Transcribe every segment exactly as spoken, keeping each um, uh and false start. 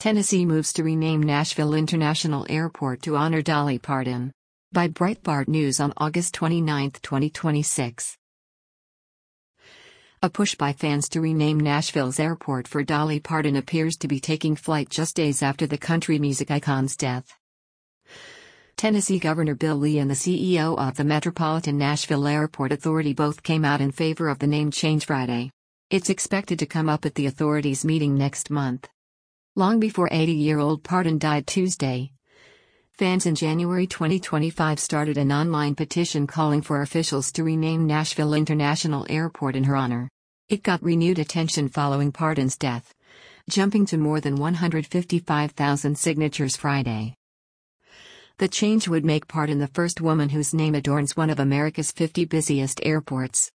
Tennessee moves to rename Nashville International Airport to honor Dolly Parton. By Breitbart News on August twenty-ninth, twenty twenty-six. A push by fans to rename Nashville's airport for Dolly Parton appears to be taking flight just days after the country music icon's death. Tennessee Governor Bill Lee and the C E O of the Metropolitan Nashville Airport Authority both came out in favor of the name change Friday. It's expected to come up at the authority's meeting next month. Long before eighty-year-old Parton died Tuesday, fans in January twenty twenty-five started an online petition calling for officials to rename Nashville International Airport in her honor. It got renewed attention following Parton's death, jumping to more than one hundred fifty-five thousand signatures Friday. The change would make Parton the first woman whose name adorns one of America's fifty busiest airports.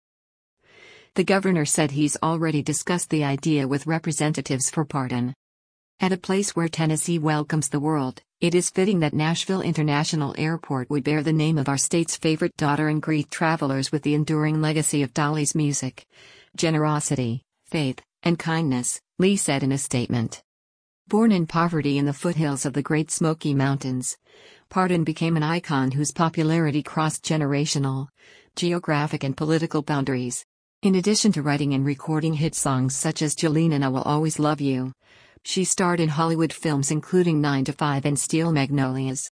The governor said he's already discussed the idea with representatives for Parton. At a place where Tennessee welcomes the world, it is fitting that Nashville International Airport would bear the name of our state's favorite daughter and greet travelers with the enduring legacy of Dolly's music, generosity, faith, and kindness, Lee said in a statement. Born in poverty in the foothills of the Great Smoky Mountains, Parton became an icon whose popularity crossed generational, geographic and political boundaries. In addition to writing and recording hit songs such as Jolene and I Will Always Love You, she starred in Hollywood films including nine to five and Steel Magnolias.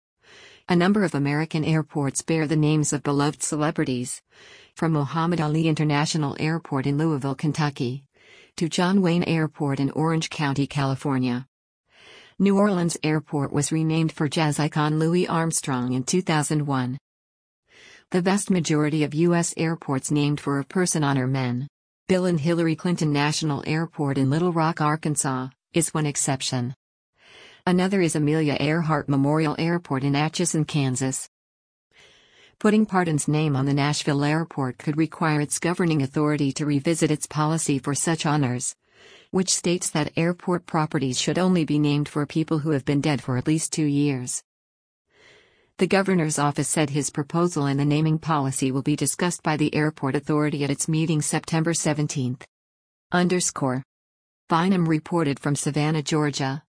A number of American airports bear the names of beloved celebrities, from Muhammad Ali International Airport in Louisville, Kentucky, to John Wayne Airport in Orange County, California. New Orleans Airport was renamed for jazz icon Louis Armstrong in two thousand one. The vast majority of U S airports named for a person honor men. Bill and Hillary Clinton National Airport in Little Rock, Arkansas, is one exception. Another is Amelia Earhart Memorial Airport in Atchison, Kansas. Putting Parton's name on the Nashville airport could require its governing authority to revisit its policy for such honors, which states that airport properties should only be named for people who have been dead for at least two years. The governor's office said his proposal and the naming policy will be discussed by the airport authority at its meeting September seventeenth. Underscore. Bynum reported from Savannah, Georgia.